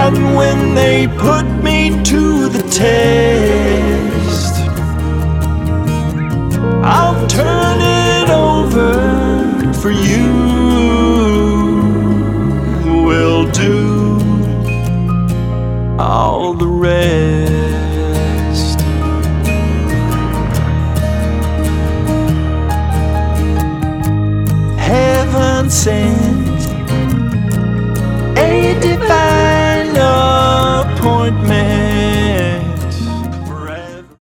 And when they put me to the test, I'll turn it over for you. We'll do all the rest. Heaven sent